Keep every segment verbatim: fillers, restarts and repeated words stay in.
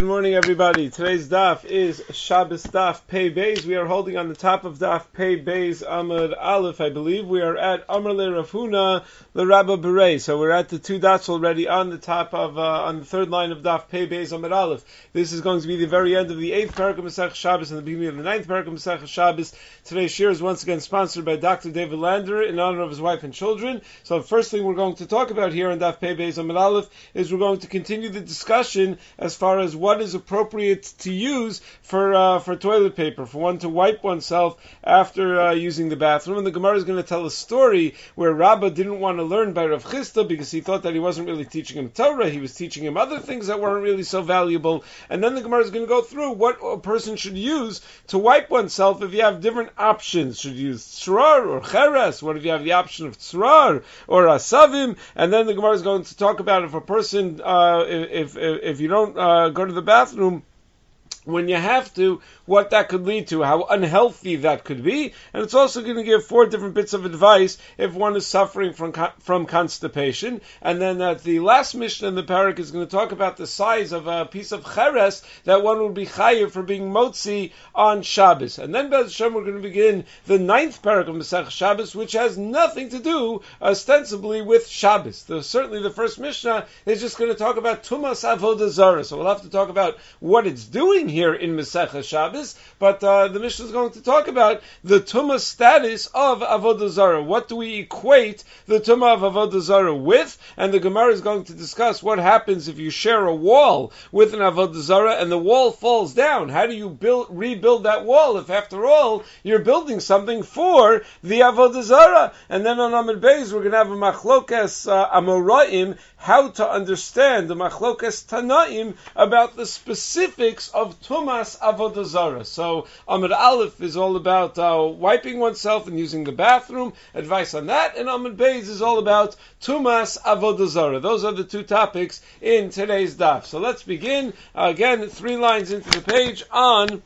Good morning, everybody. Today's daf is Shabbos daf Pei Beis. We are holding on the top of daf Pei Beis Amud Aleph, I believe. We are at Amar Le Rav Huna Le Rabba Berei. So we're at the two dots already on the top of, uh, on the third line of daf Pei Beis Amud Aleph. This is going to be the very end of the eighth parak of Masech Shabbos and the beginning of the ninth parak of Masech Shabbos. Today's shir is once again sponsored by Doctor David Lander in honor of his wife and children. So the first thing we're going to talk about here on daf Pei Beis Amud Aleph is we're going to continue the discussion as far as what is appropriate to use for uh, for toilet paper, for one to wipe oneself after uh, using the bathroom. And the Gemara is going to tell a story where Rabbah didn't want to learn by Rav Chisda because he thought that he wasn't really teaching him Torah, he was teaching him other things that weren't really so valuable. And then the Gemara is going to go through what a person should use to wipe oneself if you have different options. Should you use tzrar or cheres? What if you have the option of tzrar or asavim? And then the Gemara is going to talk about if a person, uh, if, if if you don't uh, go to the bathroom when you have to, what that could lead to, how unhealthy that could be, and it's also going to give four different bits of advice if one is suffering from from constipation. And then at the last Mishnah in the parak is going to talk about the size of a piece of cheres that one would be chayiv for being motzi on Shabbos. And then Bez Hashem we're going to begin the ninth parak of Masech Shabbos, which has nothing to do ostensibly with Shabbos. The, certainly the first Mishnah is just going to talk about Tumas Avodah Zarah, so we'll have to talk about what it's doing here in Masech Shabbos, but uh, the Mishnah is going to talk about the Tumah status of Avodah Zarah. What do we equate the Tumah of Avodah Zarah with? And the Gemara is going to discuss what happens if you share a wall with an Avodah Zarah and the wall falls down. How do you build rebuild that wall if, after all, you're building something for the Avodah Zarah? And then on Amud Beis, we're going to have a Machlokas uh, Amoraim, how to understand the Machlokas Tanaim about the specifics of Tumas Avodah Zarah. So Amud Aleph is all about uh, wiping oneself and using the bathroom, advice on that, and Amud Beis is all about Tumas Avodah Zarah. Those are the two topics in today's daf. So let's begin, uh, again, three lines into the page on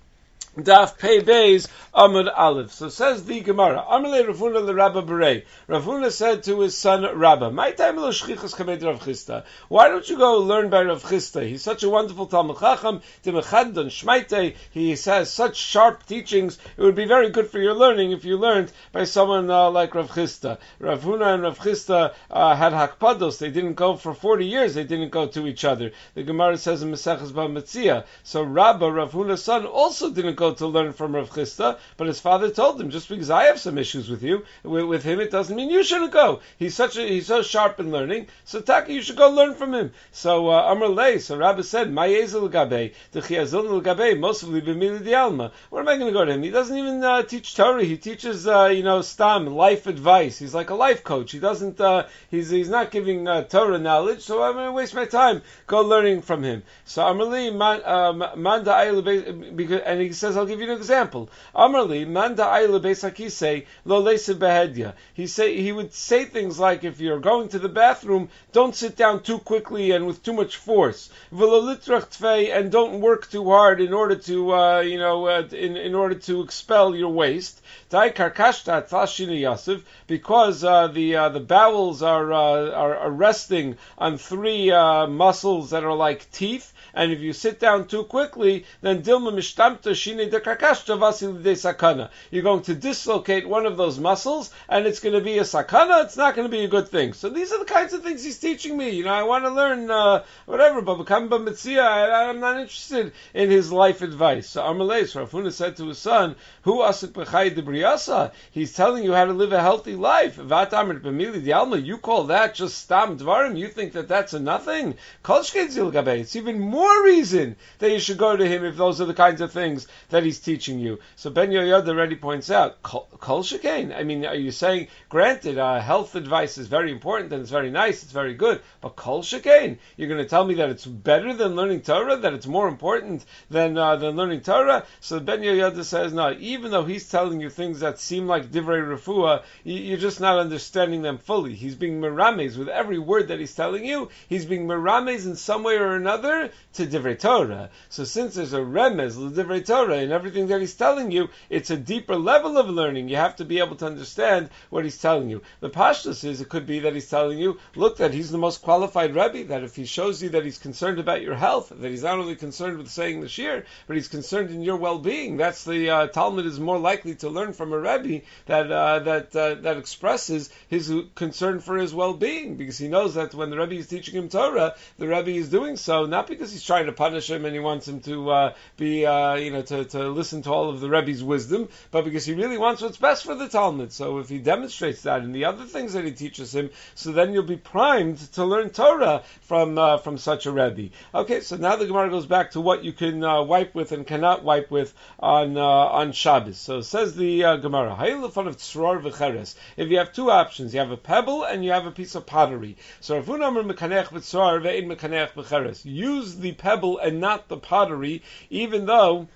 Daf Pei Beis Amud Aleph. So says the Gemara, Amalei Rav Huna le Rabba Berei. Rav Huna said to his son Rabba, "My time lo shchichas kamed Rav Chisda. Why don't you go learn by Rav Chisda? He's such a wonderful Talmud Chacham. Timechad don Shmaite. He has such sharp teachings. It would be very good for your learning if you learned by someone uh, like Rav Chisda." Rav Huna and Rav Chisda uh, had hakpados. They didn't go for forty years. They didn't go to each other. The Gemara says in Maseches Bava So Rabba, Rav Huna's son, also didn't go to learn from Rav Chisda, but his father told him, just because I have some issues with you, with, with him, it doesn't mean you shouldn't go. He's such a, he's so sharp in learning, so Taka, you should go learn from him. So uh, Amar Lei, so Rabbi said, "My yezel gabe, the chiazon gabe, mostly b'mili dialma." What am I going to go to him? He doesn't even uh, teach Torah. He teaches, uh, you know, stam life advice. He's like a life coach. He doesn't, uh, he's he's not giving uh, Torah knowledge. So I'm going to waste my time go learning from him. So Amar Lei, man da and he says, I'll give you an example. Amarli, manda ayla beisakise lo leise behedya. He say he would say things like, if you're going to the bathroom, don't sit down too quickly and with too much force. V'lolitrach tvei, and don't work too hard in order to, uh, you know, uh, in in order to expel your waste. Dai karkashta tlashina yasif, because uh, the uh, the bowels are, uh, are are resting on three uh, muscles that are like teeth. And if you sit down too quickly, then dilma mishtamta shine de karkashta vasil de sakana. You're going to dislocate one of those muscles, and it's going to be a sakana. It's not going to be a good thing. So these are the kinds of things he's teaching me. You know, I want to learn uh, whatever, but Bakamba Mitzia, I'm not interested in his life advice. So Amalei, Rav Huna said to his son, "Who asik b'chay de briasa?" He's telling you how to live a healthy life. Vat amrit b'mili dialma. You call that just stam dvarim? You think that that's a nothing? Kol shkeit zil gabe. It's even more reason that you should go to him if those are the kinds of things that he's teaching you. So Ben Yoyad already points out, Kol shekain. I mean, are you saying, granted, uh, health advice is very important and it's very nice, it's very good, but Kol shekain, you're going to tell me that it's better than learning Torah, that it's more important than uh, than learning Torah? So Ben Yoyad says, no, even though he's telling you things that seem like divrei refuah, you're just not understanding them fully. He's being merames with every word that he's telling you. He's being merames in some way or another to Divrei Torah. So since there's a remez l'Divrei Torah in everything that he's telling you, it's a deeper level of learning. You have to be able to understand what he's telling you. The pashtus is, it could be that he's telling you, look, that he's the most qualified Rebbe, that if he shows you that he's concerned about your health, that he's not only concerned with saying the shir, but he's concerned in your well-being. That's the uh, Talmud is more likely to learn from a Rebbe that uh, that uh, that expresses his concern for his well-being, because he knows that when the Rebbe is teaching him Torah, the Rebbe is doing so not because he's trying to punish him and he wants him to uh, be uh, you know to, to listen to all of the Rebbe's wisdom, but because he really wants what's best for the Talmud. So if he demonstrates that in the other things that he teaches him, so then you'll be primed to learn Torah from uh, from such a Rebbe. Okay, so now the Gemara goes back to what you can uh, wipe with and cannot wipe with on uh, on Shabbos. So says the uh, Gemara, if you have two options, you have a pebble and you have a piece of pottery. So use the pebble and not the pottery, even though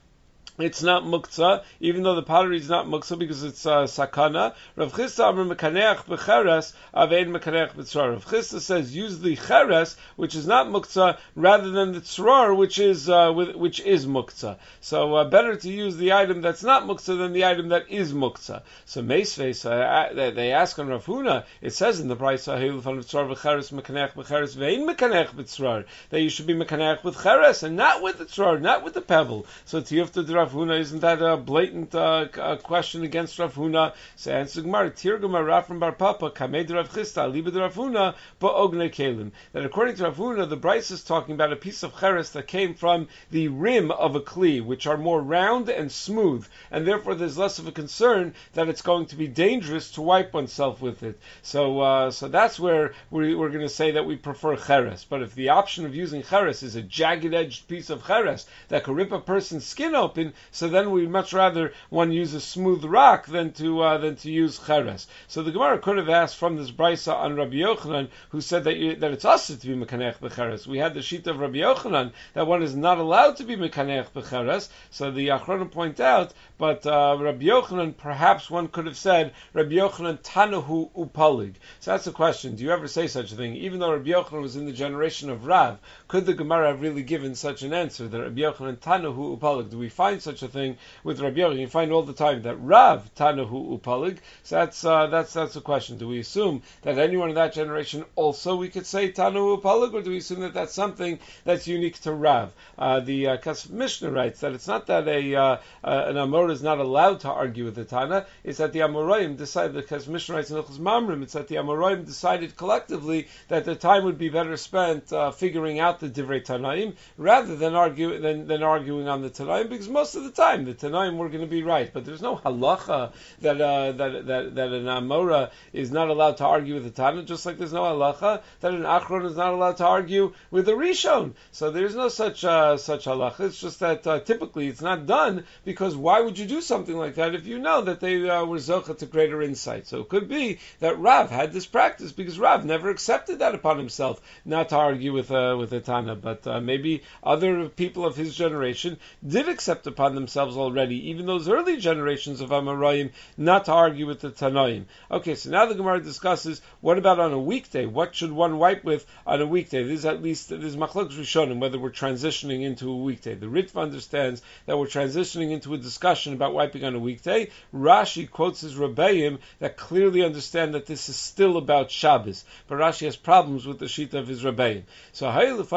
it's not muktzah, even though the pottery is not muktzah because it's uh, sakana. Rav Chisda Amar mekaneach b'cheres avein mekaneach b'tzrar. Rav Chisda says use the cheres, which is not muktzah, rather than the tzrar, which is uh, which is muktzah. So uh, better to use the item that's not muktzah than the item that is muktzah. So meisveis, uh, they ask on Rav Huna, it says in the Brisa hilfan tzrar v'cheres mekaneach b'cheres vein mekaneach b'tzrar, that you should be mekaneach with cheres and not with the tzrar, not with the pebble. So tiyufta Rav Huna, isn't that a blatant uh, uh, question against Rav Huna? So answer Gemara, Tirgum Rav from Bar Papa, Kamed Rav Chisda, Libed Rav Huna, Ba'ogne Kelim. That according to Rav Huna, the Bryce is talking about a piece of cheres that came from the rim of a kli, which are more round and smooth, and therefore there's less of a concern that it's going to be dangerous to wipe oneself with it. So, uh, so that's where we, we're going to say that we prefer cheres. But if the option of using cheres is a jagged-edged piece of cheres that could rip a person's skin open, so then we'd much rather one use a smooth rock than to uh, than to use cheres. So the Gemara could have asked from this brisa on Rabbi Yochanan, who said that you, that it's also to be mekanech b'cheres. We had the sheet of Rabbi Yochanan that one is not allowed to be mekanech b'cheres. So the Achronim point out, but uh, Rabbi Yochanan, perhaps one could have said Rabbi Yochanan tanahu upalig. So that's the question: do you ever say such a thing? Even though Rabbi Yochanan was in the generation of Rav, could the Gemara have really given such an answer that Rabbi Yochanan tanahu upalig? Do we find such a thing with Rabbi Yochanan? You find all the time that Rav tanahu upalig. So that's uh, that's that's the question. Do we assume that anyone in that generation also we could say tanahu upalig, or do we assume that that's something that's unique to Rav? Uh, the uh, Kesef Mishnah writes that it's not that a uh, uh, an Amora is not allowed to argue with the Tana. It's that the Amoraim decided. The Kesef Mishnah writes in Hilchos Mamrim. It's that the Amoraim decided collectively that the time would be better spent uh, figuring out the Divrei Tanaim rather than argue than, than arguing on the Tanaim, because most of the time the Tanaim were going to be right. But there's no halacha that uh, that that that an Amora is not allowed to argue with the Tana, just like there's no halacha that an Achron is not allowed to argue with a Rishon. So there's no such uh, such halacha. It's just that uh, typically it's not done, because why would you do something like that if you know that they uh, were zocha to greater insight? So it could be that Rav had this practice because Rav never accepted that upon himself, not to argue with uh, with a Tana. But uh, maybe other people of his generation did accept upon themselves already, even those early generations of Amoraim, not to argue with the Tanaim. Okay, so now the Gemara discusses what about on a weekday? What should one wipe with on a weekday? This is at least this is Machlokes Rishonim, whether we're transitioning into a weekday. The Ritva understands that we're transitioning into a discussion about wiping on a weekday. Rashi quotes his Rebbeim that clearly understand that this is still about Shabbos, but Rashi has problems with the sheet of his Rebbeim. So, if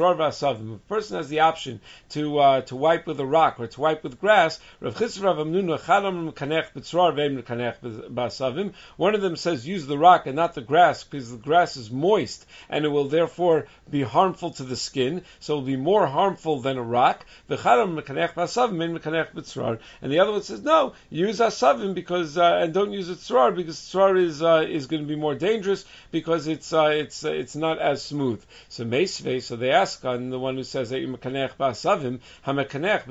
a person has the option to uh, to wipe with a rock or to wipe with grass, one of them says use the rock and not the grass because the grass is moist and it will therefore be harmful to the skin, so it will be more harmful than a rock. And the other one says no, use asavim because uh, and don't use a tzrar because tzrar is uh, is going to be more dangerous because it's uh, it's uh, it's not as smooth. So meisvei, so they ask on the one who says that you mekanech ba'asavim, hamekanech b'davar shar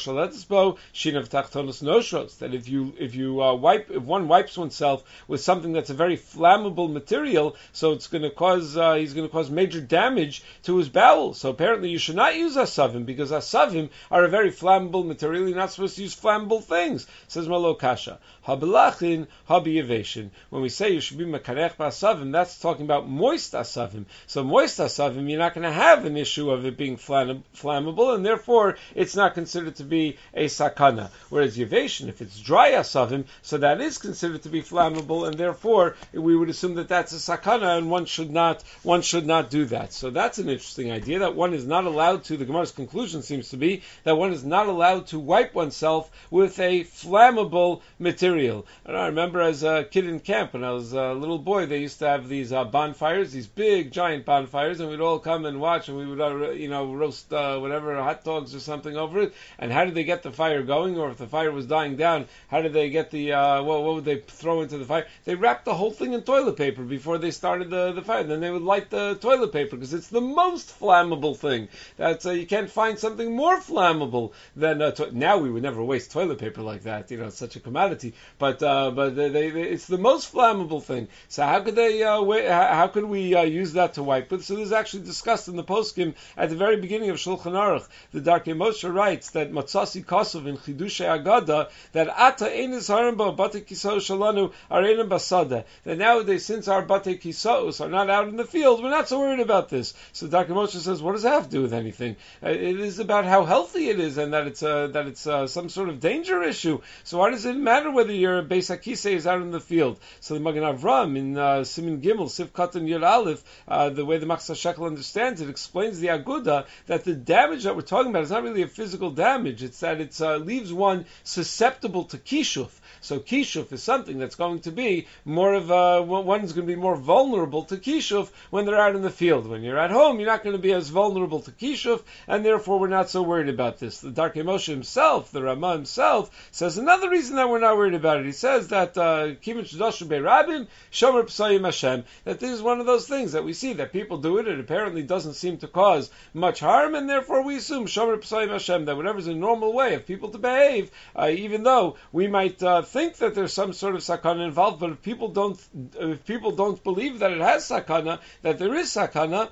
shaletisbo shinav tachtonos noshros. That if you if you uh, wipe if one wipes oneself with something that's a very flammable material, so it's going to cause uh, he's going to cause major damage to his bowels. So apparently you should not use asavim because asavim are a very flammable material. You're not supposed to use flammable things. Says Malo Kasha. Habalachin habiyavation. When we say you should be mekarech ba'asavim, that's talking about moist asavim. So moist asavim, you're not going to have an issue of it being flamm- flammable, and therefore it's not considered to be a sakana. Whereas yavation, if it's dry asavim, so that is considered to be flammable, and therefore we would assume that that's a sakana, and one should not one should not do that. So that's an interesting idea that one is not allowed to. The Gemara's conclusion seems to be that one is not allowed to wipe oneself with a flammable material. And I remember as a kid in camp, when I was a little boy, they used to have these uh, bonfires, these big, giant bonfires, and we'd all come and watch, and we would, uh, you know, roast uh, whatever, hot dogs or something over it. And how did they get the fire going? Or if the fire was dying down, how did they get the, uh, what, what would they throw into the fire? They wrapped the whole thing in toilet paper before they started the, the fire. Then they would light the toilet paper, because it's the most flammable thing. That's uh, you can't find something more flammable than, uh, to- now we would never waste toilet paper like that, you know, it's such a commodity. But uh, but they, they, it's the most flammable thing. So how could they? Uh, wait, how could we uh, use that to wipe with? So this is actually discussed in the poskim at the very beginning of Shulchan Aruch. The Darkei Moshe writes that Matzasi Kosov in Chidushay Agada that Ata Einis Harimba Bate Kiso Shalanu Arenim Basada. That nowadays, since our Bate Kisos are not out in the field, we're not so worried about this. So Darkei Moshe says, what does that have to do with anything? Uh, it is about how healthy it is and that it's uh, that it's uh, some sort of danger issue. So why does it matter whether your Beis HaKisei is out in the field? So the Magen Avram in uh, Simin Gimel, Sif Katan Yud Aleph, uh, the way the Machzor Shekel understands it, explains the Aguda that the damage that we're talking about is not really a physical damage. It's that it uh, leaves one susceptible to kishuf. So kishuf is something that's going to be more of a, one's going to be more vulnerable to kishuf when they're out in the field. When you're at home, you're not going to be as vulnerable to kishuf, and therefore we're not so worried about this. The Darkei Moshe himself, the Ramah himself, says another reason that we're not worried about it. He says that Kimin Shadoshu Be'Rabim Shomer P'sayim Hashem, that this is one of those things that we see that people do it. It apparently doesn't seem to cause much harm, and therefore we assume Shomer P'sayim Hashem, that whatever's a normal way of people to behave, uh, even though we might uh, think that there's some sort of sakana involved, but if people don't, if people don't believe that it has sakana, that there is sakana,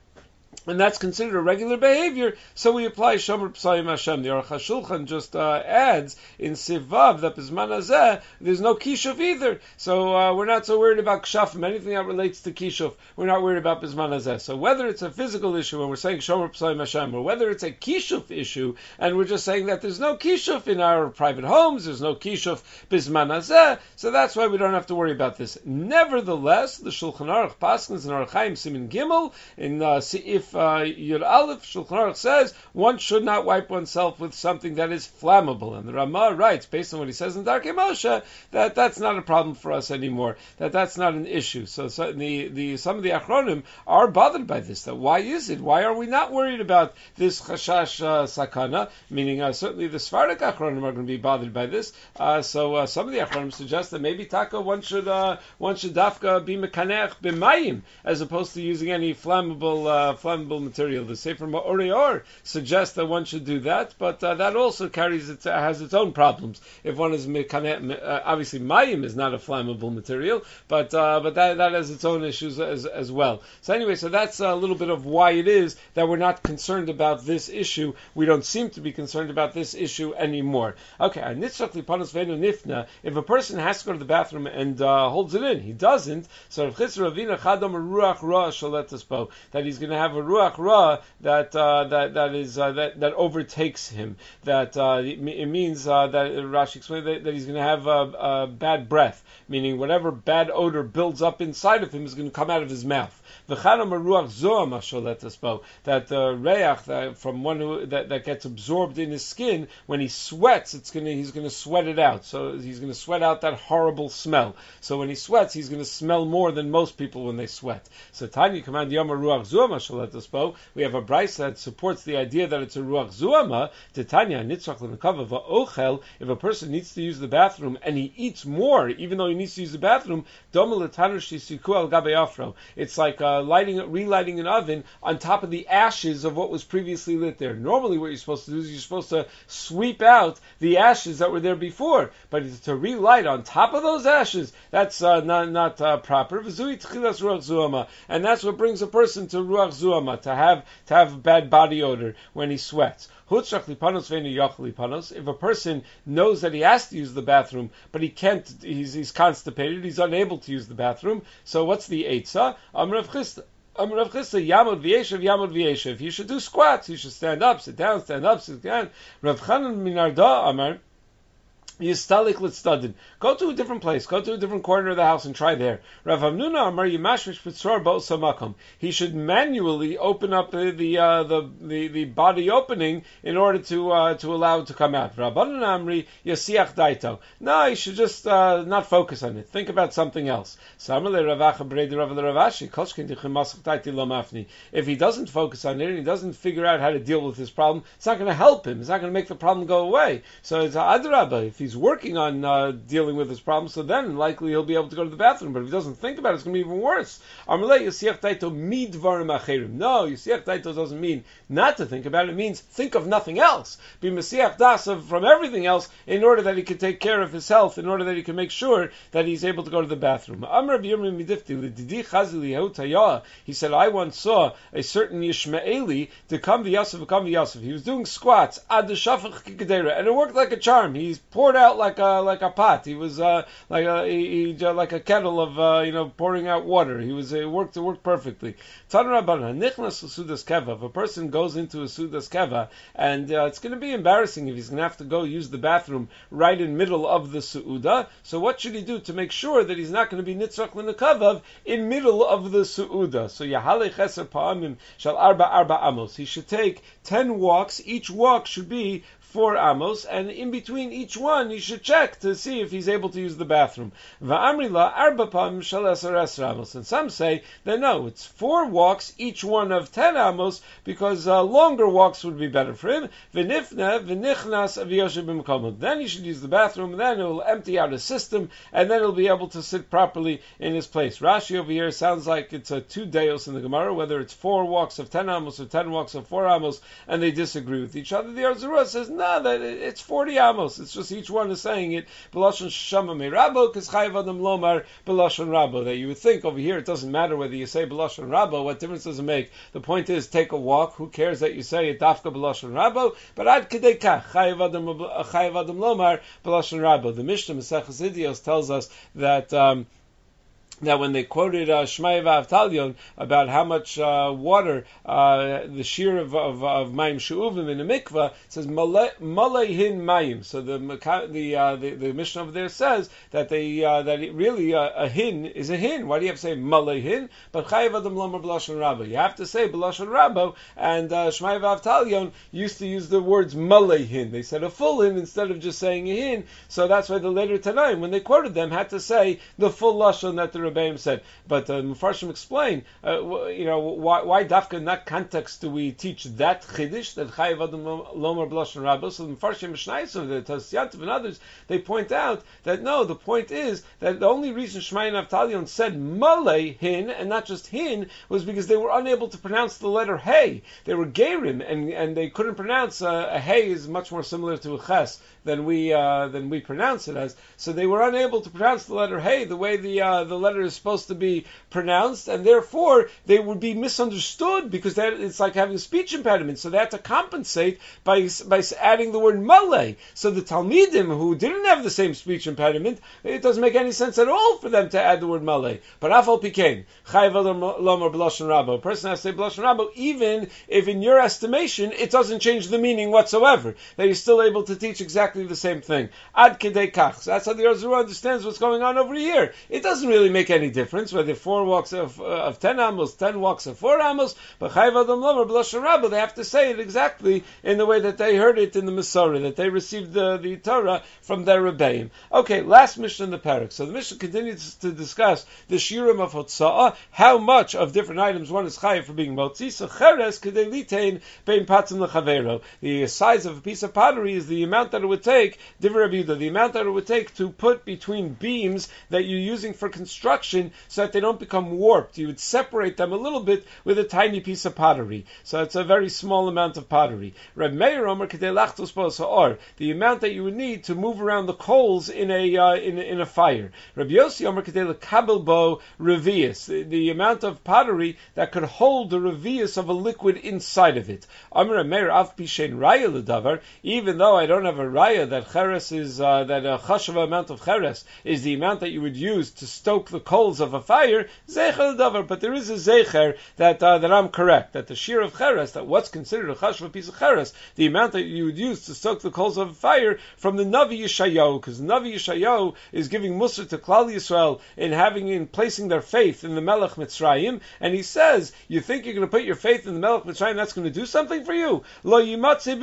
and that's considered a regular behavior, so we apply Shomer P'sayim Hashem. The Aruch HaShulchan just uh, adds in Sivav that Bizman Hazeh there's no kishuf either. So uh, we're not so worried about kshafim, anything that relates to kishuf. We're not worried about Bizman Hazeh. So whether it's a physical issue and we're saying Shomer P'sayim Hashem, or whether it's a kishuf issue and we're just saying that there's no kishuf in our private homes, there's no kishuf Bizman Hazeh, so that's why we don't have to worry about this. Nevertheless, the Shulchan Aruch Paskins in Aruch Chaim Simin Gimel in uh, Seif uh, Yud Aleph, Shulchan Aruch says one should not wipe oneself with something that is flammable. And the Ramah writes, based on what he says in Darkei Moshe, that that's not a problem for us anymore, that that's not an issue. So, so the, the, some of the Achronim are bothered by this, that why is it? Why are we not worried about this Chashash uh, Sakana? Meaning, uh, certainly the Sephardic Achronim are going to be bothered by this. Uh, so uh, some of the Achronim suggest that maybe Taka, one should uh, one should dafka be mekanech b'mayim, as opposed to using any flammable uh, flammable material. The Sefer Ma'orei Or suggests that one should do that, but uh, that also carries its, uh, has its own problems. If one is mekanech, uh, obviously mayim is not a flammable material, but uh, but that that has its own issues as as well. So anyway, so that's a little bit of why it is that we're not concerned about this issue. We don't seem to be concerned about this issue anymore. Okay, if a person has to go to the bathroom and uh, holds it in, he doesn't. So that he's going to have a ruach ra that uh, that that is uh, that that overtakes him. That uh, it, it means uh, that Rashi explained that, that he's going to have a, a bad breath, meaning whatever bad odor builds up inside of him is going to come out of his mouth. That the reach that from one who, that, that gets absorbed in his skin, when he sweats, it's gonna he's going to sweat it out. So he's going to sweat out that horrible smell. So when he sweats, he's going to smell more than most people when they sweat. So Tanya command Yom Ruach Zuah Mashalet Tospo. We have a brisa that supports the idea that it's a ruach zuama. Titania nitzrach l'nekava va'ochel. If a person needs to use the bathroom and he eats more, even though he needs to use the bathroom, it's like uh, lighting, relighting an oven on top of the ashes of what was previously lit there. Normally, what you're supposed to do is you're supposed to sweep out the ashes that were there before, but to relight on top of those ashes, that's uh, not not uh, proper. And that's what brings a person to ruach zuama, to have to have bad body odor when he sweats. If a person knows that he has to use the bathroom, but he can't, he's, he's constipated, he's unable to use the bathroom, so what's the eitzah? Am Rav Chisda. Am Rav Chisda, Yamod v'yeshev, Yamod v'yeshev. You should do squats, you should stand up, sit down, stand up, sit down. Rav Chanan Minarda Amar, Yistalik Litzdadin. Go to a different place. Go to a different corner of the house and try there. Rav Hamnuna Amar Yimashmish Pitzor Bo'sa Makom. He should manually open up the the, uh, the the the body opening in order to uh, to allow it to come out. Rabbanan Amri Yasiach Daito. No, he should just uh, not focus on it. Think about something else. If he doesn't focus on it and he doesn't figure out how to deal with this problem, it's not going to help him. It's not going to make the problem go away. So it's Adrabah. If he He's working on uh, dealing with this problem, so then likely he'll be able to go to the bathroom. But if he doesn't think about it, it's going to be even worse. No, Yasiach Daito doesn't mean not to think about it. It means think of nothing else. Be Masiach Das from everything else in order that he can take care of his health, in order that he can make sure that he's able to go to the bathroom. He said, I once saw a certain Yishmaeli to come to Yosef, come to Yosef. He was doing squats, and it worked like a charm. He's poured out like a like a pot. He was uh, like a he, he, like a kettle of uh, you know pouring out water. He was it worked it worked perfectly. If a person goes into a sudas keva, and uh, it's going to be embarrassing if he's going to have to go use the bathroom right in middle of the suuda. So what should he do to make sure that he's not going to be nitzrach l'nekavav in middle of the suuda? So yahalei cheser pa'amim shal arba arba amos. He should take ten walks. Each walk should be four amos, and in between each one, you should check to see if he's able to use the bathroom. Va'amrila arba pam shaleser esra amos. And some say that no, it's four walks, each one of ten amos, because uh, longer walks would be better for him. V'nifne v'nichnas aviyoshe b'mkomo. Then he should use the bathroom, and then it will empty out his system, and then he'll be able to sit properly in his place. Rashi over here sounds like it's a two deos in the Gemara, whether it's four walks of ten amos or ten walks of four amos, and they disagree with each other. The Arzura says, no, that it's forty amos. It's just each one is saying it. B'lashon shama me'rabo, because chayav adam lomar b'lashon rabo. That you would think over here it doesn't matter whether you say b'lashon rabo. What difference does it make? The point is, take a walk. Who cares that you say it dafka b'lashon rabo? But ad kedei kach chayav adam chayav adam lomar b'lashon rabo. The Mishnah Maseches Idios tells us that. Um, Now, when they quoted uh, Shmaya V'Avtalyon about how much uh, water uh, the shear of of, of Mayim She'uvim in a mikvah, it says Malehin Mayim. So the the, uh, the the Mishnah over there says that they uh, that it really uh, a hin is a hin. Why do you have to say Malehin? But Chayav Adam Lomar B'Lashon Rabbo. You have to say B'Lashon Rabbo. And uh, Shmaya V'Avtalyon used to use the words Malehin. They said a full hin instead of just saying a hin. So that's why the later Tanaim, when they quoted them, had to say the full lashon that the Rebbeim said. But uh, Mefarshim explain, uh, you know, why, why dafka in that context do we teach that chiddush, that chayav adam lomar b'lashon rabbo? So the Mefarshim Mishnayos of the Tosyantiv and others, they point out that no, the point is that the only reason Shmaya and Avtalyon said malay hin and not just hin was because they were unable to pronounce the letter hey. They were gerim and and they couldn't pronounce uh, a hey is much more similar to a ches than we uh, than we pronounce it as. So they were unable to pronounce the letter hey the way the uh, the letter is supposed to be pronounced, and therefore they would be misunderstood because that it's like having a speech impediment. So they had to compensate by by adding the word malay. So the Talmidim who didn't have the same speech impediment, it doesn't make any sense at all for them to add the word malay. But afal pikein chayav adam lomar b'lashon rabbo. A person has to say b'lashon rabbo, even if in your estimation it doesn't change the meaning whatsoever. That you're still able to teach exactly the same thing. Ad kedei kach. So that's how the Arzura understands what's going on over here. It doesn't really make make any difference whether four walks of, uh, of ten amos, ten walks of four amos, but Chayv Adam Lover, B'Lashon Rabbah, they have to say it exactly in the way that they heard it in the Masorah, that they received the, the Torah from their Rebbeim. Okay, last Mishnah in the Parak. So the Mishnah continues to discuss the Shirim of Hotza'ah, how much of different items one is Chayav for being Motzi. So Cheres Kedei Litain Bein Patzim L'Chavero. The size of a piece of pottery is the amount that it would take, Divrei Rabbi Yehuda, the amount that it would take to put between beams that you're using for construction so that they don't become warped. You would separate them a little bit with a tiny piece of pottery. So it's a very small amount of pottery. Reb Meir Omer Kedei Lachtos Bos Ha'or, the amount that you would need to move around the coals in a uh, in, in a fire. Rabbi Yossi Omer Kedei Lekabel Bo Revius, the, the amount of pottery that could hold the revius of a liquid inside of it. Omer Meir Av Pishen Raya L'Davar, even though I don't have a raya that cheres is uh, that a chashuva amount of cheres is the amount that you would use to stoke the coals of a fire, zecher L'Davar, but there is a zecher that uh, that I'm correct, that the shear of cheres, that what's considered a chashuva piece of cheres, the amount that you would use to stoke the coals of a fire, from the Navi Yeshayahu, because Navi Yeshayahu is giving Musar to Klal Yisrael in having in placing their faith in the Melech Mitzrayim, and he says, you think you're going to put your faith in the Melech Mitzrayim, that's going to do something for you? Lo yimatze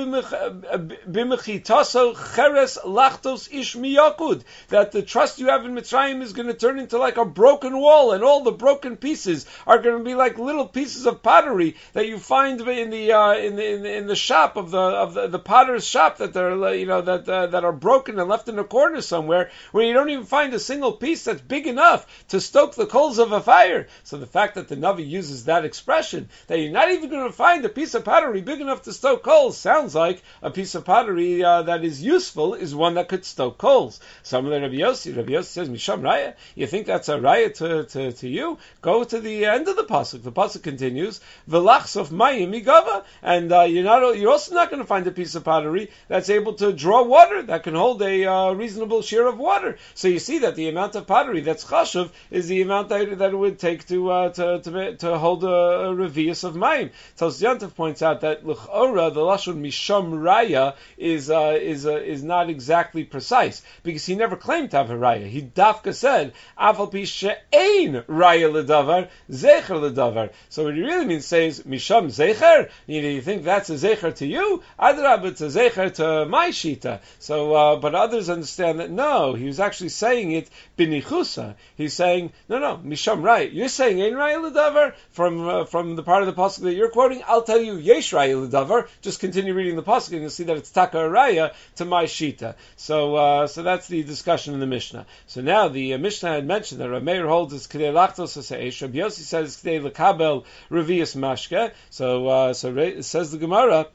b'mechitaso cheres lachtos ish miyakud, that the trust you have in Mitzrayim is going to turn into like a broken wall, and all the broken pieces are going to be like little pieces of pottery that you find in the uh, in the in the, in the shop of the of the, the potter's shop that they're you know that uh, that are broken and left in a corner somewhere, where you don't even find a single piece that's big enough to stoke the coals of a fire. So the fact that the Navi uses that expression, that you're not even going to find a piece of pottery big enough to stoke coals, sounds like a piece of pottery uh, that is useful is one that could stoke coals. Some of the Rabbi Yossi, Rabbi Yossi says, Misham Raya, you think that's a Raya to, to, to you? Go to the end of the pasuk. The pasuk continues, V'lachs of Mayim Igava, and uh, you're not, you're also not going to find a piece of pottery that's able to draw water, that can hold a uh, reasonable share of water. So you see that the amount of pottery that's chashuv is the amount that, that it would take to uh, to, to to hold a, a revius of mayim. Tos Yantov points out that l'chora, the lashon misham raya, is uh, is uh, is not exactly precise, because he never claimed to have a raya. He dafka said afal pi she'ein raya ledavar zecher ledavar. So what he really means says misham zecher. You know, you think that's a zecher to you? Adrab, it's a zecher to my shita. So, uh, but others understand that no, he was actually saying it binichusa. He's saying no, no, misham raya. You're saying ein raya ledavar from uh, from the part of the pasuk that you're quoting. I'll tell you yesh raya ledavar. Just continue reading the pasuk and you'll see that it's taka raya to my shita. So, uh, so that's the discussion in the Mishnah. So now the uh, Mishnah had mentioned that Rav Meir holds is kedei lachtos aseish. Rabbi Yossi says kedei lekabel revius mashke. So, uh, so re- says the Gemara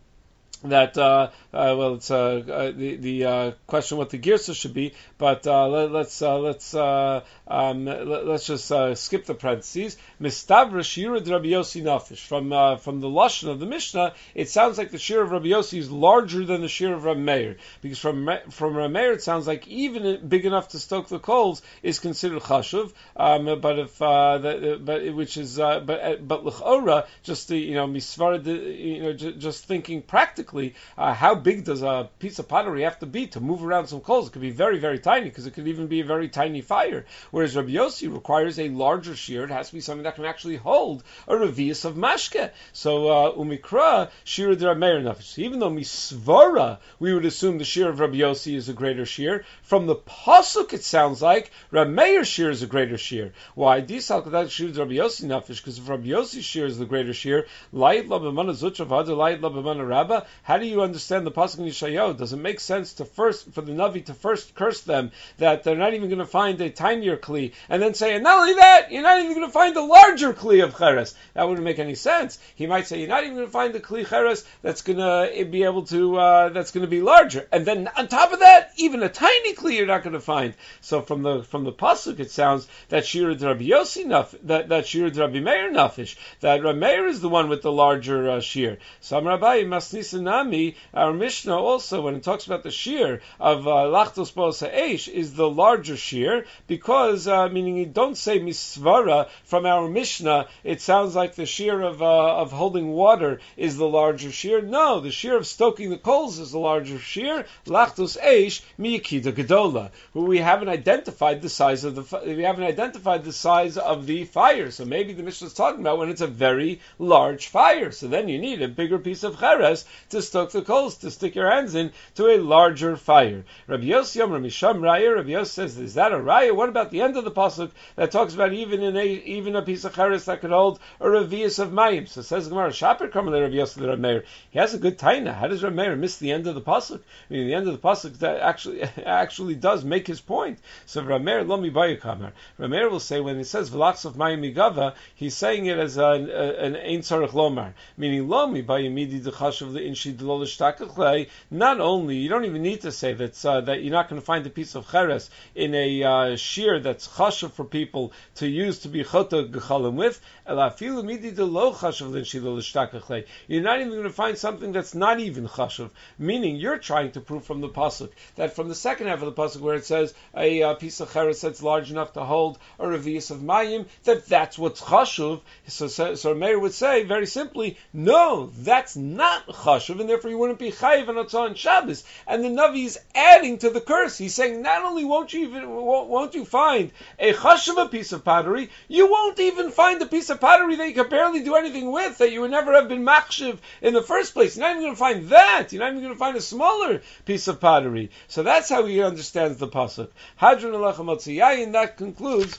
that uh, uh, well, it's uh, uh, the the uh, question what the girsa should be, but uh, let, let's uh, let's uh, um, let, let's just uh, skip the parentheses. Mistavra shira de Rabbi Yossi nafish, from uh, from the lashon of the Mishnah, it sounds like the shir of Rabbi Yossi is larger than the shir of Rabbi Meir, because from from Rabbi Meir it sounds like even big enough to stoke the coals is considered chashuv, um, but if uh, the, but which is uh, but but l'chora, just the you know misvarad, you know j- just thinking practically. Uh, how big does a piece of pottery have to be to move around some coals? It could be very, very tiny, because it could even be a very tiny fire. Whereas Rabbi Yossi requires a larger shear. It has to be something that can actually hold a revius of mashke. So uh, umikra shira de Rabbi Meir nafesh. So even though misvara, we would assume the shear of Rabbi Yossi is a greater shear. From the pasuk, it sounds like Rabbi Meir's shear is a greater shear. Why? Disal kadat shira de Rabbi Yossi nafesh, because if Rabbi Yossi's shear is the greater shear, layit la b'mana zutrav hada layit la b'mana rabba. How do you understand the pasuk in Yeshayahu? Does it make sense to first for the Navi to first curse them that they're not even going to find a tinier kli, and then say, and not only that, you're not even going to find a larger kli of cheres? That wouldn't make any sense. He might say, you're not even going to find a kli cheres that's going to be able to uh, that's going to be larger, and then on top of that, even a tiny kli you're not going to find. So from the from the pasuk, it sounds that shira de Rabbi Yossi naf that that shira de Rabbi Meir nafish, that Rabbi Meir is the one with the larger uh, shear. Some Rabbi Masnisin Nami, our Mishnah also, when it talks about the shear of uh, Lachtos Bos Ha'esh, is the larger shear, because, uh, meaning you don't say Misvara from our Mishnah, it sounds like the shear of uh, of holding water is the larger shear. No, the shear of stoking the coals is the larger shear. Lachtos Eish miyakida gedola. Who we haven't identified the size of the we haven't identified the size of the fire. So maybe the Mishnah is talking about when it's a very large fire. So then you need a bigger piece of cheres to stoke the coals, to stick your hands in to a larger fire. Rabbi Yossi Yom Misham Raya. Rabbi Yossi says, is that a raya? What about the end of the pasuk that talks about even in a even a piece of cheres that could hold a revius of mayim? So says Gemara, Shaper Karmel Rabbi Yossi the Rabbi Meir. He has a good taina. How does Rabbi Meir miss the end of the pasuk? I mean, the end of the pasuk that actually actually does make his point. So Rabbi Meir lo mi bayu kamar. Rabbi Meir will say when he says v'lachs of mayim migava, he's saying it as an an ein tzarich lomar, meaning lo mi bayu midi dechashav le'inshi d'lo l'shtakachlei. Not only you don't even need to say that uh, that you're not going to find a piece of cheres in a uh, shear that's chashav for people to use to be chota gechalim with. Elafilu midi d'lo chashav le'inshi d'lo l'shtakachlei. You're not even going to find something that's not even chashav. Meaning you're trying to prove from the pasuk that from the second half of the pasuk where it says a uh, piece of cheres that's large enough to hold a revius of mayim, that that's what's chashuv. So, so, so Meir would say very simply, no, that's not chashuv, and therefore you wouldn't be chayiv on Otzah and Shabbos. And the Navi is adding to the curse. He's saying not only won't you even won't, won't you find a chashuv, a piece of pottery, you won't even find a piece of pottery that you could barely do anything with, that you would never have been machshiv in the first place. You're not even going to find that. You're not even going to find a smaller piece of pottery. So that's how he understands the pasuk. Hadron Alechem Otziyayin. That concludes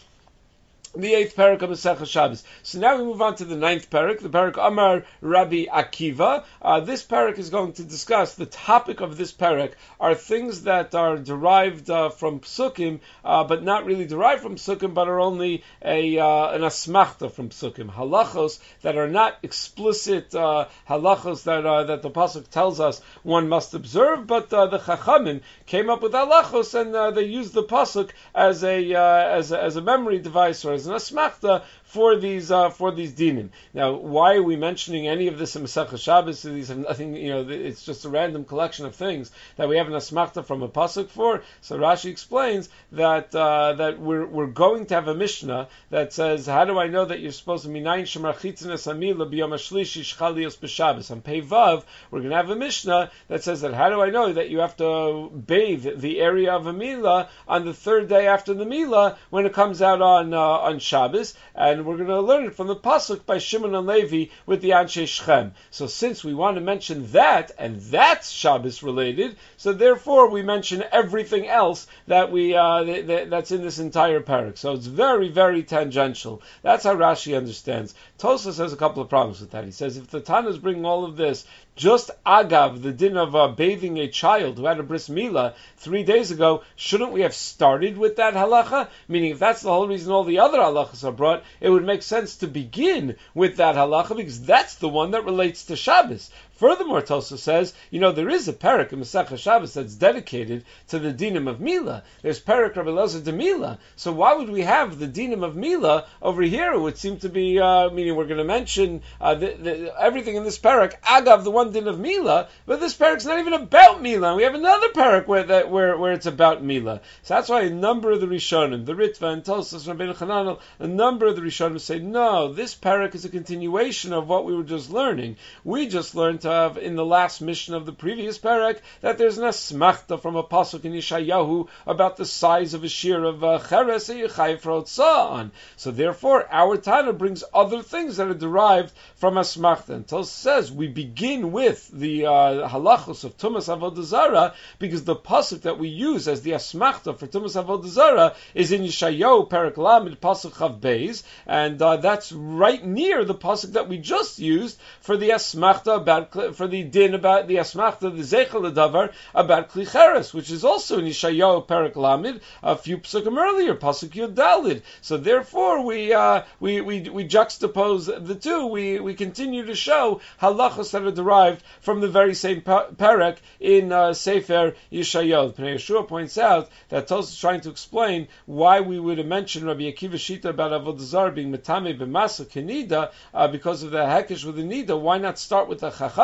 the eighth parak of Masechah Shabbos. So now we move on to the ninth parak, the parak Amar Rabbi Akiva. Uh, this parak is going to discuss, the topic of this parak are things that are derived uh, from psukim, uh, but not really derived from psukim, but are only a uh, an asmachta from psukim. Halachos that are not explicit uh, halachos that uh, that the pasuk tells us one must observe, but uh, the Chachamim came up with halachos and uh, they used the pasuk as a uh, as a, as a memory device or as an asmachta for these uh, for these dinim. Now, why are we mentioning any of this in Masechah Shabbos? These have nothing, you know, it's just a random collection of things that we have an asmachta from a pasuk for. So Rashi explains that uh, that we're we're going to have a Mishnah that says, how do I know that you're supposed to minayin shemarchitzines hamila b'yom hashlishi shchalios b'Shabbos? On Pei Vav, we're going to have a Mishnah that says that how do I know that you have to bathe the area of a milah on the third day after the milah when it comes out on uh, on Shabbos? And we're going to learn it from the pasuk by Shimon and Levi with the Anshe Shechem. So since we want to mention that, and that's Shabbos related, so therefore we mention everything else that we uh, th- th- that's in this entire parak. So it's very, very tangential. That's how Rashi understands. Tosfos has a couple of problems with that. He says if the Tana is bringing all of this just agav, the din of uh, bathing a child who had a bris milah three days ago, shouldn't we have started with that halacha? Meaning, if that's the whole reason all the other halachas are brought, it would make sense to begin with that halacha because that's the one that relates to Shabbos. Furthermore, Tosfos says, you know, there is a parak in Masechah Shabbos that's dedicated to the dinim of milah. There's parak Rabbi Elazar de milah. So why would we have the dinim of milah over here? It would seem to be, uh, meaning we're going to mention uh, the, the, everything in this parak, agav, the one din of milah, but this parak's not even about milah. We have another parak where that where, where it's about milah. So that's why a number of the Rishonim, the Ritva and Tosfos, Rabbeinu Chananel, a number of the Rishonim say, no, this parak is a continuation of what we were just learning. We just learned of in the last mission of the previous parak that there's an asmachta from a pasuk in Yeshayahu about the size of a shear of uh, cheres that you chayiv for otzah on. So therefore, our Tana brings other things that are derived from asmachta. Until it says we begin with the uh, halachos of tumas avodah zara because the pasuk that we use as the asmachta for tumas avodah zara is in Yeshayahu parak lamed pasuk chav beis, and uh, that's right near the pasuk that we just used for the asmachta about for the din about the asmachta, the zeichel davar about kli cheres, which is also in Yeshayahu parak lamed a few psukim earlier, pasuk yud dalid. So therefore, we uh, we we we juxtapose the two. We we continue to show halachos that are derived from the very same pa- parak in uh, Sefer Yeshayahu. Pnei Yeshua points out that Tosfos is trying to explain why we would mention Rabbi Akiva Shita about avodah zarah being metame b'masa kenida uh, because of the hekesh with the nida. Why not start with the chacham?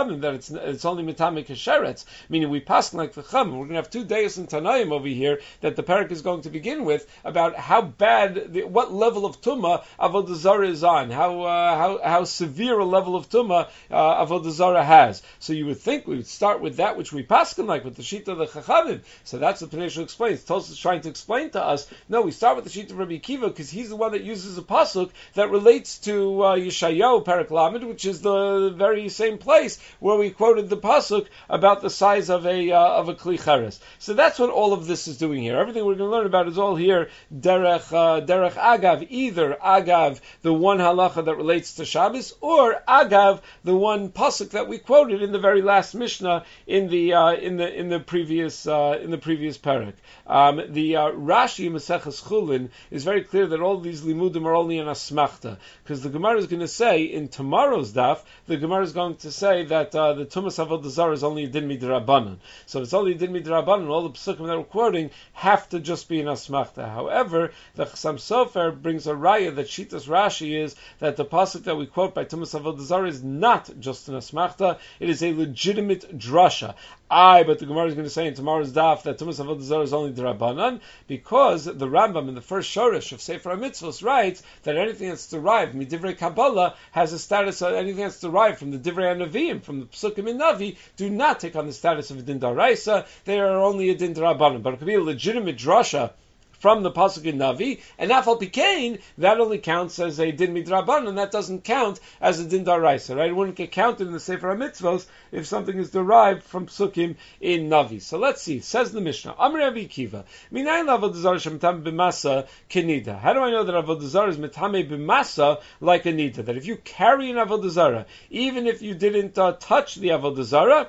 Chachamim that it's it's only mitame kesheretz, meaning we pass like the Chachamim. We're going to have two days in Tanaim over here that the parak is going to begin with about how bad, the, what level of tumah avodah zarah is on, how uh, how how severe a level of tumah uh, avodah zarah has. So you would think we would start with that which we paskin like with the shita of the Chachamim. So that's what Pnei explains. Tosfos is trying to explain to us. No, we start with the shita of Rabbi Akiva because he's the one that uses a pasuk that relates to uh, Yeshayahu Parak Lamed, which is the very same place where we quoted the pasuk about the size of a uh, of a kli cheres. So that's what all of this is doing here. Everything we're going to learn about is all here derech uh, derech agav, either agav the one halacha that relates to Shabbos, or agav the one pasuk that we quoted in the very last Mishnah in the uh, in the in the previous uh, in the previous parak. Um, the uh, Rashi Maseches Chulin is very clear that all these limudim are only an asmachta, because the Gemara is going to say in tomorrow's daf, the Gemara is going to say that uh, the tumas avodah zarah is only a din midrabanan. So if it's only a din midrabanan, all the psukim that we're quoting have to just be an asmachta. However, the Chassam Sofer brings a raya that Shitas Rashi is that the pasuk that we quote by tumas avodah zarah is not just an asmachta; it is a legitimate drasha. I, but the Gemara is going to say in tomorrow's daf that tumas avodah zarah is only drabanan, because the Rambam in the first Shoresh of Sefer HaMitzvos writes that anything that's derived midivrei Kabbalah has a status of anything that's derived from the divrei Anavim, from the Psukim in Navi, do not take on the status of a din daraisa. They are only a din drabanan, but it could be a legitimate drasha from the pasuk in Navi, and Afal Pikain, that only counts as a din midrabanan, and that doesn't count as a din daraisa, right? It wouldn't get counted in the Sefer HaMitzvos if something is derived from psukim in Navi. So let's see. Says the Mishnah, Amr Rabbi Akiva, Minayin avodah zarah shemitame b'masa kenida. How do I know that avodah zarah is mitame b'masa like a nida? That if you carry an avodah zarah, even if you didn't uh, touch the avodah zarah,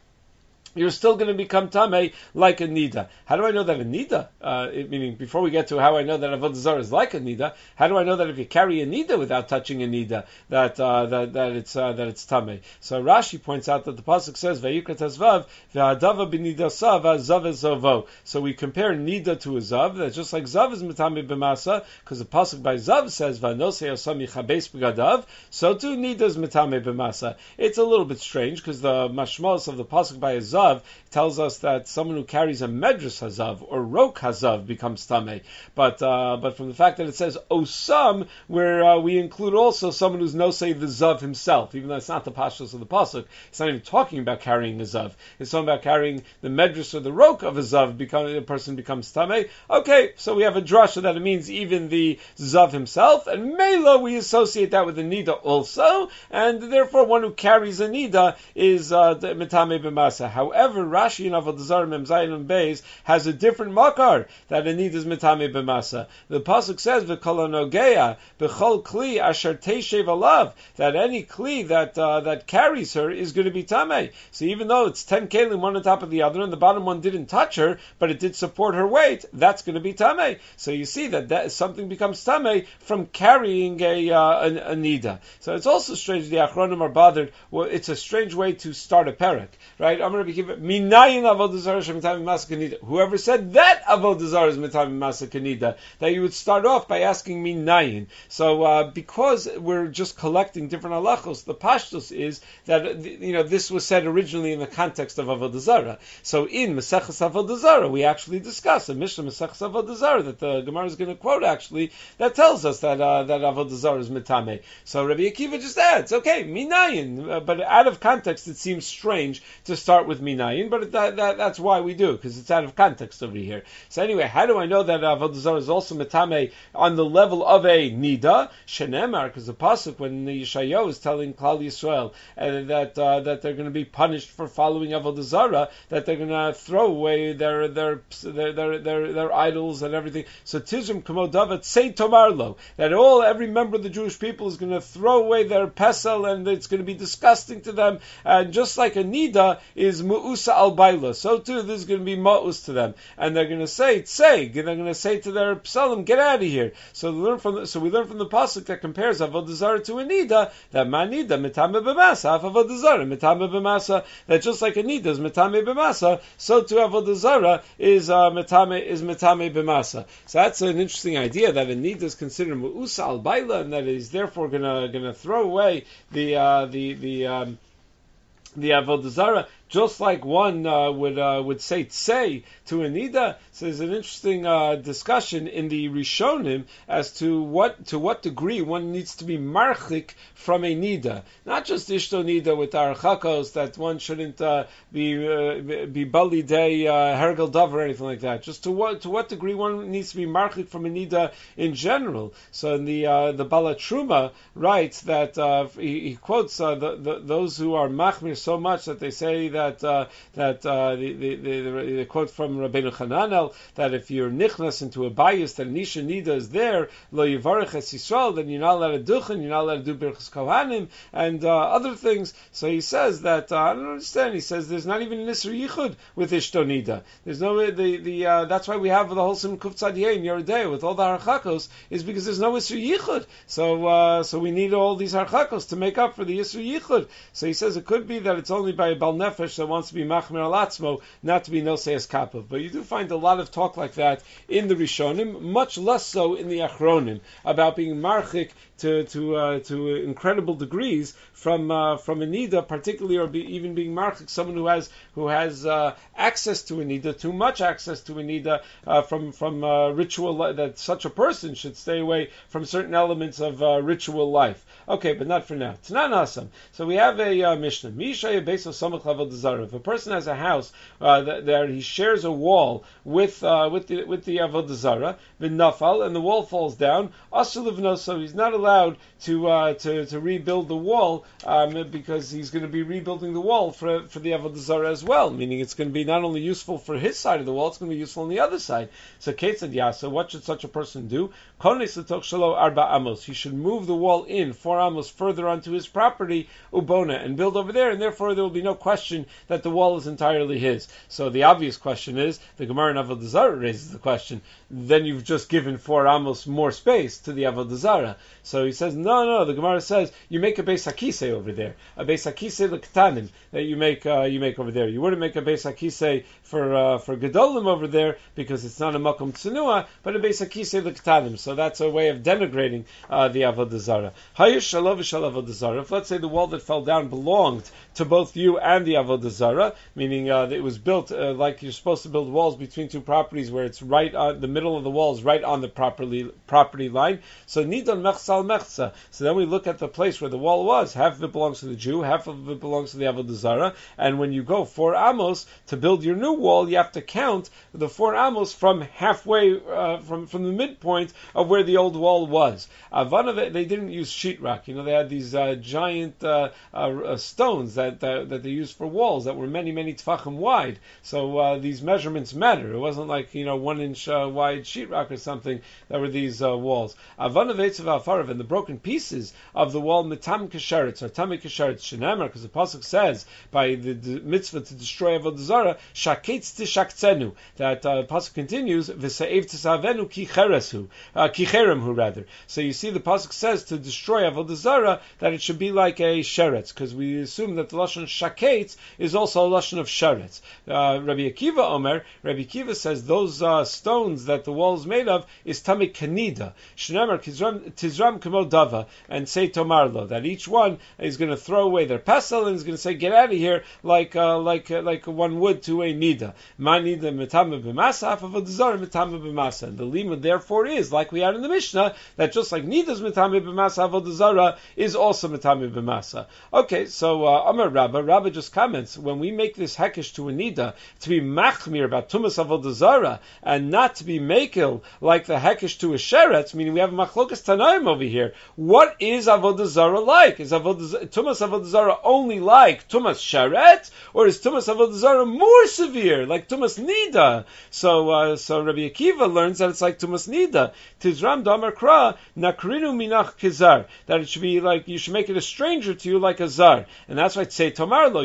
you're still going to become tamei like a nida. How do I know that a nida? Uh, it, meaning, before we get to how I know that avodah zarah is like a nida, how do I know that if you carry a nida without touching a nida, that uh, that that it's uh, that it's tamei? So Rashi points out that the pasuk says vayikra tazvav ve'adava b'nidasa v'azav zovo. So we compare nida to a zav. That's just like zav is mitame b'masa, because the pasuk by zav says va'nosei osam yichabes b'gadav. So too nida is mitame b'masa. It's a little bit strange because the mashmos of the pasuk by a zav tells us that someone who carries a medras hazav or rok hazav becomes tamei, but uh, but from the fact that it says osam, where uh, we include also someone who's no say the zav himself, even though it's not the pashtos of the pasuk, it's not even talking about carrying a zav. It's talking about carrying the medras or the rok of a zav. Become, a person becomes tamei. Okay, so we have a drasha that it means even the zav himself, and mela we associate that with the nida also, and therefore one who carries a nida is uh, mitame b'masa. However, However, Rashi in Avodah Zarah Mem Zayin and Beis has a different makar that a nida is mitame b'masa. The pasuk says v'kol hanogea b'chol kli asher teishev alav, that any kli that uh, that carries her is going to be tamei. So even though it's ten kelim one on top of the other, and the bottom one didn't touch her, but it did support her weight, that's going to be tamei. So you see that, that something becomes tamei from carrying a, uh, a a nida. So it's also strange. The Achronim are bothered. Well, it's a strange way to start a parak, right? I'm going to be Minayin avodah zarah shemitame b'masa kenida. Whoever said that avodah zarah is mitame b'masa kenida, that you would start off by asking minayin. So uh, because we're just collecting different halachos, the pashtus is that you know this was said originally in the context of avodah zarah. So in Maseches avodah zarah, we actually discuss a Mishnah Maseches avodah zarah that the Gemara is going to quote actually that tells us that uh, that avodah zarah is mitame. So Rabbi Akiva just adds, okay, minayin, uh, but out of context it seems strange to start with minayin, but that, that, that's why we do, because it's out of context over here. So anyway, how do I know that avodah zarah is also mitame on the level of a nida? Shenemar, because the pasuk when the Yeshayahu is telling Klal Yisrael uh, that uh, that they're going to be punished for following avodah zarah, that they're going to throw away their their their their, their, their idols and everything. So tizum kamo davat say tomarlo, that all every member of the Jewish people is going to throw away their pesel, and it's going to be disgusting to them. And just like a nida is mu'usa al baila, so too this is going to be ma'us to them, and they're going to say tseg, they're going to say to their psalim, get out of here. So we learn from the, so we learn from the pasuk that compares avodah zarah to a nida, that ma nida mitame b'masa, avodah zarah mitame b'masa, that just like a nida is mitame b'masa, so too avodah zarah is uh, mitame is mitame b'masa. So that's an interesting idea, that a nida is considered mu'usa al baila, and that is therefore going to going to throw away the uh, the the um, the Avodah Zarah, just like one uh, would uh, would say tsei to a nida. So there's an interesting uh, discussion in the Rishonim as to what to what degree one needs to be marchik from a nida, not just ishto nida with archakos that one shouldn't uh, be uh, be bali day uh, hergel dav or anything like that. Just to what to what degree one needs to be marchik from a nida in general. So in the uh, the Balatruma writes that uh, he, he quotes uh, the, the, those who are machmir so much that they say that uh, that uh, the, the, the, the quote from Rabbeinu Hananel that if you're nichnas into a bias that nisha nida is there lo yivarech es Yisrael, then you're not allowed to duchen, you're not allowed to do birchas kohanim and uh, other things. So he says that uh, I don't understand. He says there's not even an isur yichud with ishto nida. There's no the the uh, that's why we have the whole sim kuf tzadiyeh in Yeridei with all the harchakos is because there's no isur yichud. So uh, so we need all these harchakos to make up for the isur yichud. So he says it could be that it's only by a bal nefesh that wants to be machmer al atzmo, not to be nosei kapav. But you do find a lot of talk like that in the Rishonim, much less so in the Achronim, about being marchik to to uh, to incredible degrees from uh, from a nida, particularly, or be, even being marchik someone who has who has uh, access to a nida, too much access to a nida uh, from from uh, ritual li- that such a person should stay away from certain elements of uh, ritual life. Okay, but not for now. Tanan Asam. So we have a uh, Mishnah. Misha Beis Samach Avodah Zarah. If a person has a house uh, that, that he shares a wall with uh, with the with the Avodah Zarah, v'nafal, and the wall falls down, asur livnos, so he's not allowed to uh, to to rebuild the wall um, because he's going to be rebuilding the wall for for the Avodah Zarah as well. Meaning it's going to be not only useful for his side of the wall, it's going to be useful on the other side. So Kate said, yeah. So what should such a person do? He should move the wall in four amos further onto his property, ubona, and build over there, and therefore there will be no question that the wall is entirely his. So the obvious question is, the Gemara in Avodah Zarah raises the question, then you've just given four amos more space to the Avodah Zarah. So he says, no, no, the Gemara says, you make a Beis HaKisei over there, a Beis HaKisei l'ktanim, that you make uh, you make over there. You wouldn't make a Beis HaKisei for uh, for Gedolim over there, because it's not a Makom Tzenua, but a Beis HaKisei l'ktanim. So that's a way of denigrating uh, the Avodah Zarah. Hayish shalav v'shal Avodah Zarah. If let's say the wall that fell down belonged to both you and the Avodah Zarah, meaning uh, it was built uh, like you're supposed to build walls between two properties where it's right on the middle of the wall is right on the property property line. So nidon mechsal mechsa. So then we look at the place where the wall was. Half of it belongs to the Jew, half of it belongs to the Avodah Zarah. And when you go four amos to build your new wall, you have to count the four amos from halfway uh, from from the midpoint of where the old wall was. Avana, they didn't use sheetrock. You know, they had these uh, giant uh, uh, stones that, that that they used for walls that were many many tefachim wide. So uh, these measurements matter. It wasn't like, you know, one inch uh, wide sheetrock or something that were these uh, walls. Avana veitzav alfarav, and the broken pieces of the wall mitam kesheretz or tami kesheretz shenamar, because the pasuk says by the, the mitzvah to destroy Avodah Zarah shaketz tishaktzenu. That uh, pasuk continues v'sa'ev tisavenu ki cheresu uh, ki cheremhu rather. So you see the pasuk says to destroy Avodah Zarah that it should be like a sheretz, because we assume that the lashon shaketz is also a lashon of sheretz. Uh, Rabbi Akiva Omer, Rabbi Akiva says those uh, stones that the wall is made of is tami kanida. Shnemer tizram kemo dava, and say tomarlo, that each one is going to throw away their pesel and is going to say get out of here like uh, like uh, like one would to a nida. Ma nida metame b'masa, Avodah Zarah metame b'masa. And the limud therefore is like we had in the Mishnah that just like nida's metame b'masa, Avodah Zarah is also metame b'masa. Okay, so uh, Amar Rabba, Rabba just comments, when we make this hekesh to a nida to be machmir about tumas Avodah Zarah and not to be makil like the hekesh to a sheretz, meaning we have machlokas tanaim over here. What is Avodah Zarah like? Is Avodah, tumas Avodah Zarah only like tumas sheretz, or is tumas Avodah Zarah more severe like tumas nida? So uh, so Rabbi Akiva learns that it's like tumas nida. Tizram damar kra nakrinu minach kizar, that it should be like you should make it a stranger to you like a zar, and that's why say tomarlo, you say to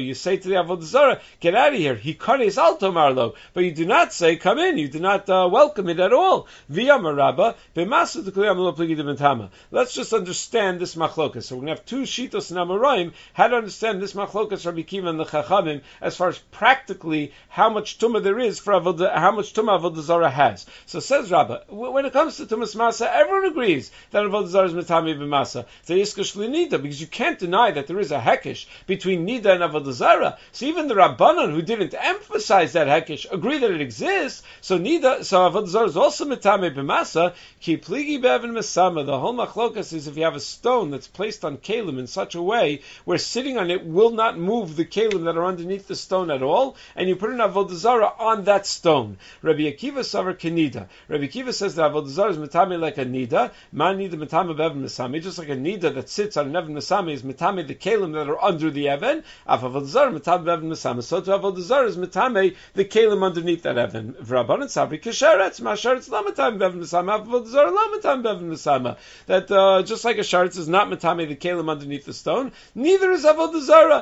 the avodah zarah, get out of here. He kares alto marlo, but you do not say come in. You do not uh, welcome it at all. V'yamar Rabba b'masu d'kliyam lo pligi d'mentama. Let's just understand this machlokas. So we're going to have two shitos in Amoraim, how to understand this machlokas Rabbi Kiva and the Chachamim as far as practically how much tumah there is for avodah, how much tumah avodah zarah has. So says Rabba, when it comes to tumas masa, everyone agrees that avodah zarah is metami b'masa. It's a yiskash nida, because you can't deny that there is a hekesh between nida and avodah zarah. So even the Rabbanan who didn't emphasize that hekesh agree that it exists. So nida, so avodah zarah is also metami b'masa. Ki pligi be'evin mesama. The whole machlokas is if you have a stone that's placed on kalim in such a way where sitting on it will not move the kalim that are underneath the stone at all, and you put an avodah zarah on that stone. Rabbi Akiva savar kenida. Rabbi Akiva says that avodah zarah is metame like a nida. Man nida metame be'evin mesame. Just like a nida that sits on an evin mesame is metame the kalim that are under the evin. Af avodah zarah metame be'evin mesame. So to avodah zarah is metame the kalim underneath that evin. V'rabbanan sabri kesheretz. Ma sheretz la metame be'evin mesame. Af avodah zarah la metame be'evin mesame. That uh, just like a sheretz is not metame the kalim underneath the stone, neither is avodah zarah.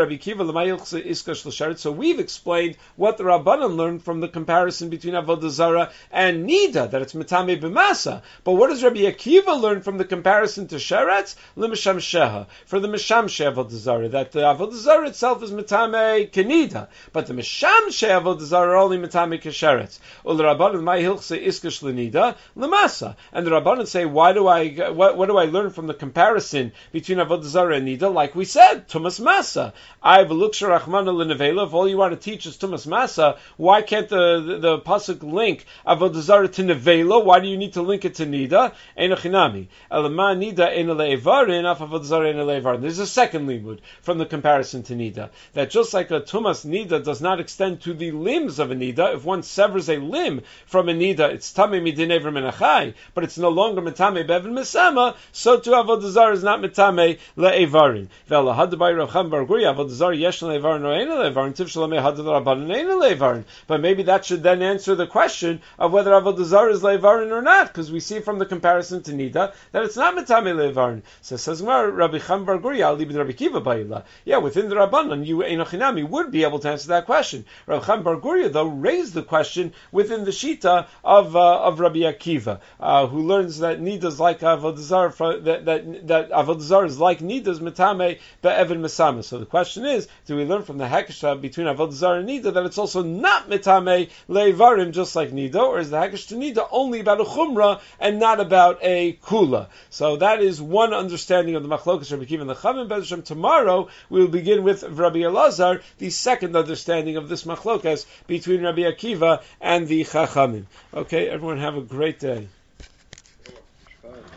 So we've explained what the Rabbanan learned from the comparison between avodah zarah and nida, that it's metame b'masa. But what does Rabbi Akiva learn from the comparison to sheretz? L'misham sheha, for the misham she avodah zarah, that the avodah zarah itself is metame kenida, but the misham she avodah zarah are only metame kesheretz. Ul Rabbanan my hilchse iskash l'nida l'masa, and the Rabbanan say, why do I what, what do I learn from the comparison between avodah zarah and nida? Like we said, tumas masa. I have a luksha rachmana l'nevela. If all you want to teach is tumas masa, why can't the the, the pasuk link avodah zarah to nevela? Why do you need to link it to nida? Einachinami elama nida einalevarin af avodah zarah einalevarin. There's a second limud from the comparison to nida, that just like a tumas nida does not extend to the limbs of a nida. If one severs a limb from a nida, it's tamei midin ever menachai, but it's no longer metame bevin mesama. So to avodah zarah is not metame le'evarin. But maybe that should then answer the question of whether avodah zarah is le'evarin or not, because we see from the comparison to nida that it's not metame le'evarin. So says Rabbi Cham Bar Guria, I'll leave it Rabbi Kiva ba'ila. Yeah, within the Rabbanan, you Einochinami would be able to answer that question. Rabbi Cham Bar Guria, though, raised the question within the shita of uh, of Rabbi Akiva, uh, who learns that nida is like avodah zarah, that that that avodah zarah is like nida is metame be'evin mesama. So the question is, do we learn from the hekesh between avodah zarah and nida that it's also not metame le'evarim just like nida, or is the hekesh to nida only about a chumrah and not about a kula? So that is one understanding of the machlokas Rabbi Akiva and the Chachamim. Be'ez Hashem, tomorrow we will begin with Rabbi Elazar, the second understanding of this machlokas between Rabbi Akiva and the Chachamim. Okay, everyone have a great day.